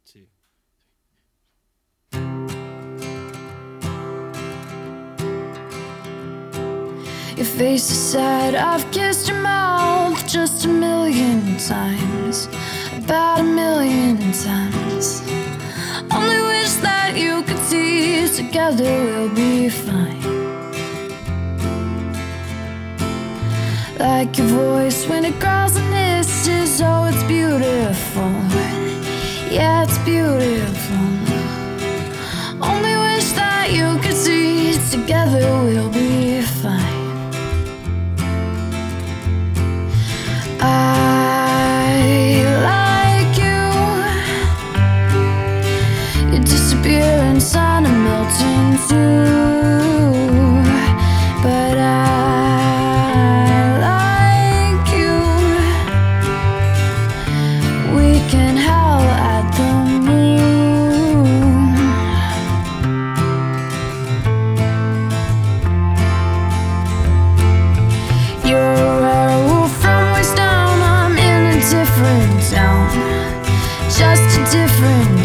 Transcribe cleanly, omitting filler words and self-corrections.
2. Your face is sad, I've kissed your mouth just a million times, about a million times. Only wish that you could see, together we'll be fine. Like your voice when it crawls and hisses, oh it's beautiful, yeah it's beautiful. Only wish that you could see, together we'll be fine. I like you. You disappear inside a melting too, but I like you. We can howl at the moon. You're a werewolf from waist down, I'm in a different town, just a different